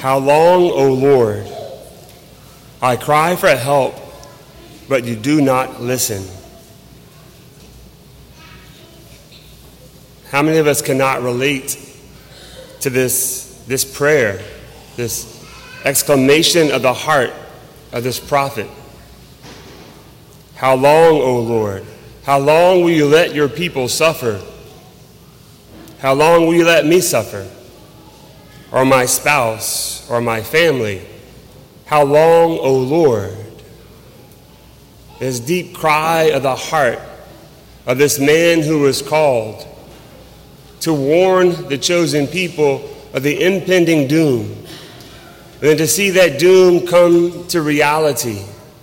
How long, O Lord? I cry for help, but you do not listen. How many of us cannot relate to this prayer, this exclamation of the heart of this prophet? How long, O Lord? How long will you let your people suffer? How long will you let me suffer? Or my spouse, or my family? How long, O Lord? This deep cry of the heart of this man who was called to warn the chosen people of the impending doom, and then to see that doom come to reality.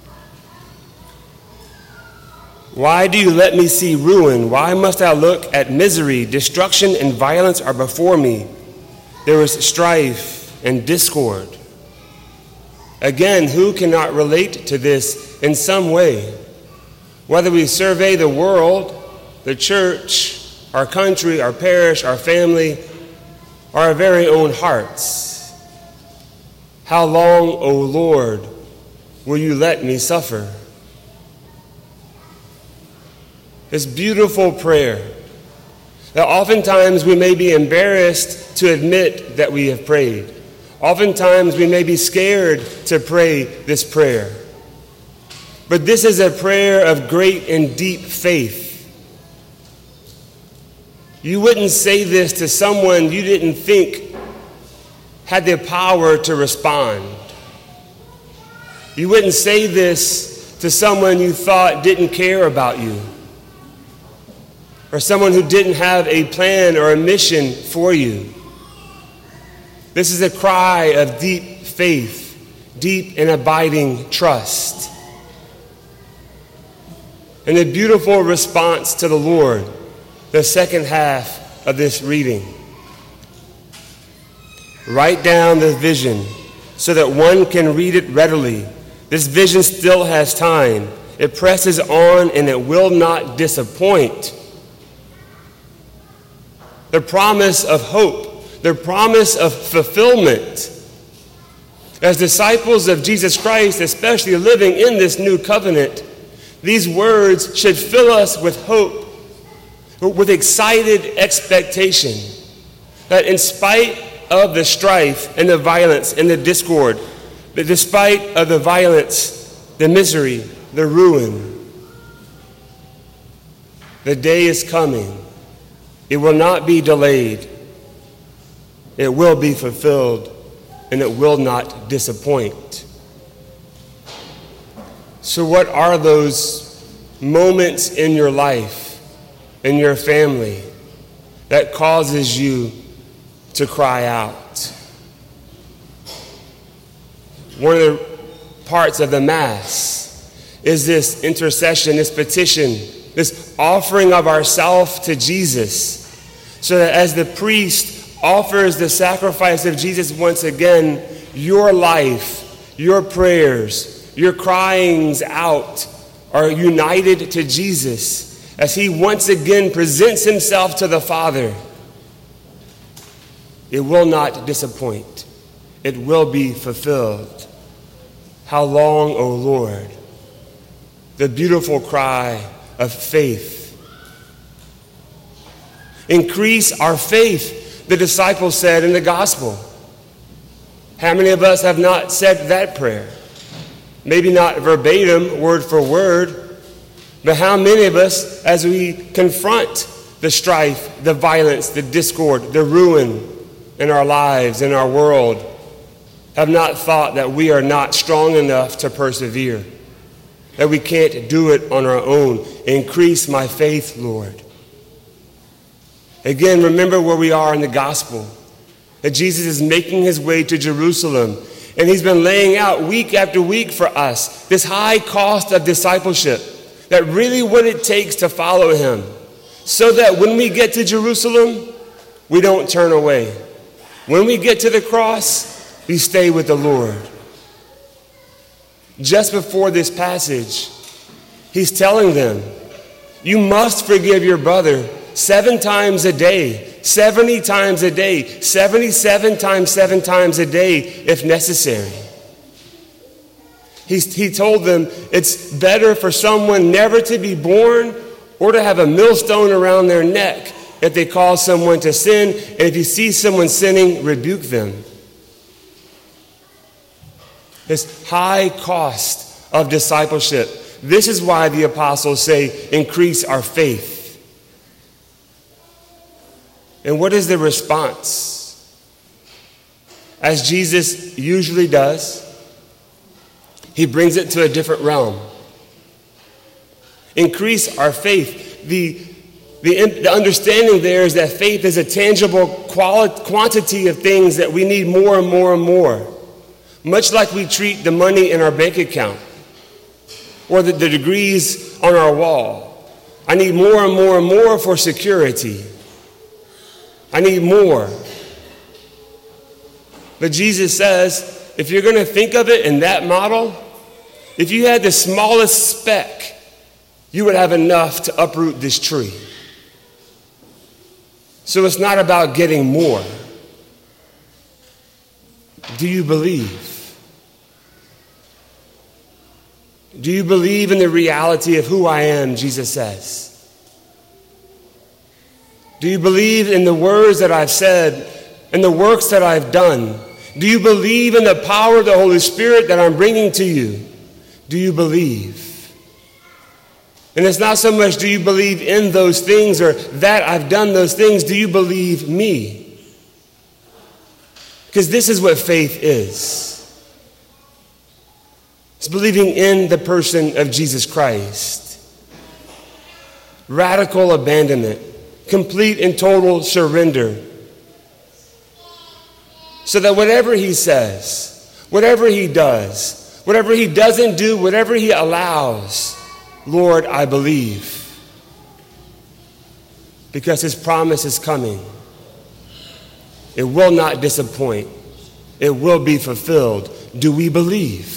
Why do you let me see ruin? Why must I look at misery? Destruction and violence are before me. There is strife and discord. Again, who cannot relate to this in some way? Whether we survey the world, the church, our country, our parish, our family, or our very own hearts. How long, O Lord, will you let me suffer? This beautiful prayer that oftentimes we may be embarrassed to admit that we have prayed. Oftentimes we may be scared to pray this prayer. But this is a prayer of great and deep faith. You wouldn't say this to someone you didn't think had the power to respond. You wouldn't say this to someone you thought didn't care about you, or someone who didn't have a plan or a mission for you. This is a cry of deep faith, deep and abiding trust. And a beautiful response to the Lord, the second half of this reading. Write down the vision so that one can read it readily. This vision still has time. It presses on and it will not disappoint. The promise of hope, the promise of fulfillment. As disciples of Jesus Christ, especially living in this new covenant, these words should fill us with hope, with excited expectation, that in spite of the strife and the violence and the discord, but despite of the violence, the misery, the ruin, the day is coming. It will not be delayed. It will be fulfilled, and it will not disappoint. So what are those moments in your life, in your family, that causes you to cry out? One of the parts of the Mass is this intercession, this petition, this offering of ourselves to Jesus, so that as the priest offers the sacrifice of Jesus once again, your life, your prayers, your cryings out are united to Jesus as he once again presents himself to the Father. It will not disappoint. It will be fulfilled. How long, O Lord? The beautiful cry of faith. Increase our faith, the disciples said in the gospel. How many of us have not said that prayer? Maybe not verbatim, word for word, but how many of us, as we confront the strife, the violence, the discord, the ruin in our lives, in our world, have not thought that we are not strong enough to persevere, that we can't do it on our own? Increase my faith, Lord. Again, remember where we are in the gospel, that Jesus is making his way to Jerusalem, and he's been laying out week after week for us this high cost of discipleship, that really what it takes to follow him, so that when we get to Jerusalem, we don't turn away. When we get to the cross, we stay with the Lord. Just before this passage, he's telling them, you must forgive your brother 7 times a day. 70 times a day, 77 times 7 times a day if necessary. He told them it's better for someone never to be born or to have a millstone around their neck if they cause someone to sin. And if you see someone sinning, rebuke them. This high cost of discipleship. This is why the apostles say, increase our faith. And what is the response? As Jesus usually does, he brings it to a different realm. Increase our faith. The understanding there is that faith is a tangible quantity of things that we need more and more and more. Much like we treat the money in our bank account or the degrees on our wall. I need more and more and more for security. I need more. But Jesus says, if you're going to think of it in that model, if you had the smallest speck, you would have enough to uproot this tree. So it's not about getting more. Do you believe? Do you believe in the reality of who I am, Jesus says? Do you believe in the words that I've said and the works that I've done? Do you believe in the power of the Holy Spirit that I'm bringing to you? Do you believe? And it's not so much do you believe in those things or that I've done those things. Do you believe me? Because this is what faith is. It's believing in the person of Jesus Christ. Radical abandonment. Complete and total surrender. So that whatever he says, whatever he does, whatever he doesn't do, whatever he allows, Lord, I believe. Because his promise is coming. It will not disappoint. It will be fulfilled. Do we believe?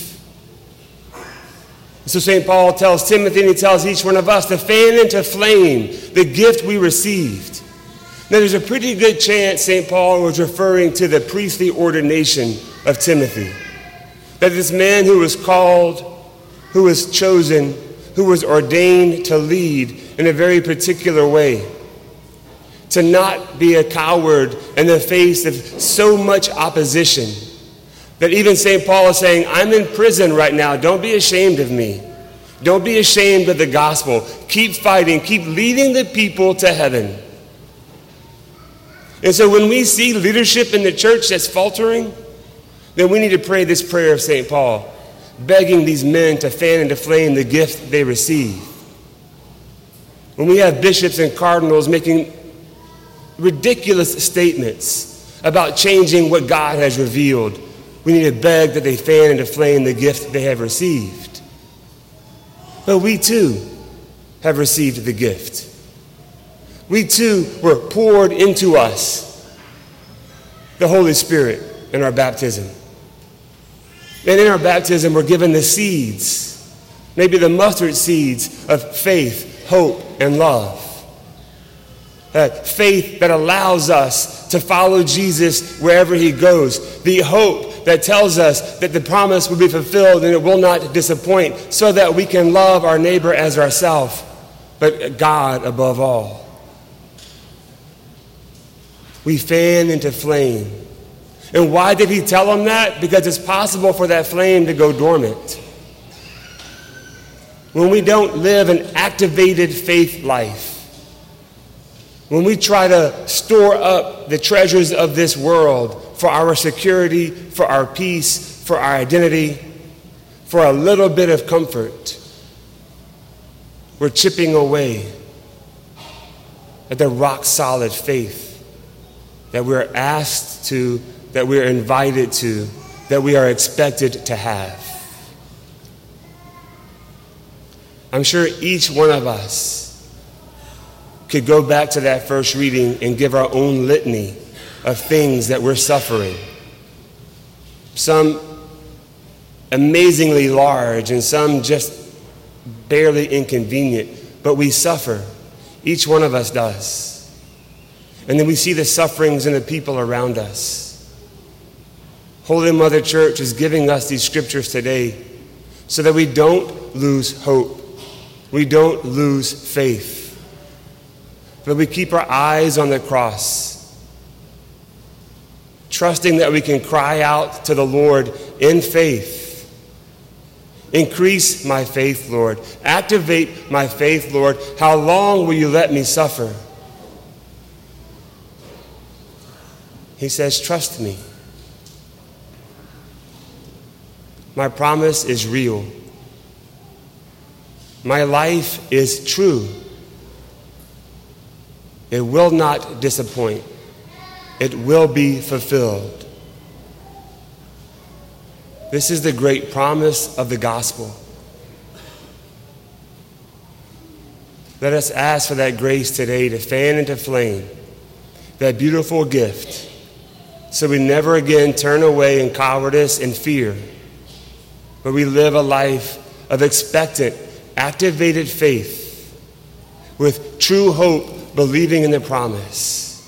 So St. Paul tells Timothy and he tells each one of us to fan into flame the gift we received. Now there's a pretty good chance St. Paul was referring to the priestly ordination of Timothy. That this man who was called, who was chosen, who was ordained to lead in a very particular way. To not be a coward in the face of so much opposition. That even St. Paul is saying, I'm in prison right now. Don't be ashamed of me. Don't be ashamed of the gospel. Keep fighting. Keep leading the people to heaven. And so when we see leadership in the church that's faltering, then we need to pray this prayer of St. Paul, begging these men to fan into flame the gift they receive. When we have bishops and cardinals making ridiculous statements about changing what God has revealed, we need to beg that they fan into flame the gift they have received. But we too have received the gift. We too were poured into us the Holy Spirit in our baptism. And in our baptism, we're given the seeds, maybe the mustard seeds of faith, hope, and love. Faith that allows us to follow Jesus wherever he goes. The hope that tells us that the promise will be fulfilled and it will not disappoint, so that we can love our neighbor as ourselves, but God above all. We fan into flame. And why did he tell them that? Because it's possible for that flame to go dormant. When we don't live an activated faith life, when we try to store up the treasures of this world for our security, for our peace, for our identity, for a little bit of comfort, we're chipping away at the rock-solid faith that we're asked to, that we're invited to, that we are expected to have. I'm sure each one of us could go back to that first reading and give our own litany of things that we're suffering. Some amazingly large and some just barely inconvenient, but we suffer. Each one of us does. And then we see the sufferings and the people around us. Holy Mother Church is giving us these scriptures today so that we don't lose hope. We don't lose faith. But we keep our eyes on the cross, trusting that we can cry out to the Lord in faith. Increase my faith, Lord. Activate my faith, Lord. How long will you let me suffer? He says, trust me. My promise is real. My life is true. It will not disappoint. It will be fulfilled. This is the great promise of the gospel. Let us ask for that grace today to fan into flame that beautiful gift, so we never again turn away in cowardice and fear, but we live a life of expectant, activated faith with true hope, believing in the promise,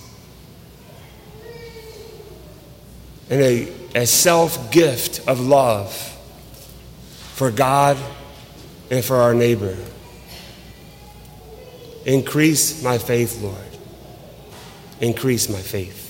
and a self-gift of love for God and for our neighbor. Increase my faith, Lord. Increase my faith.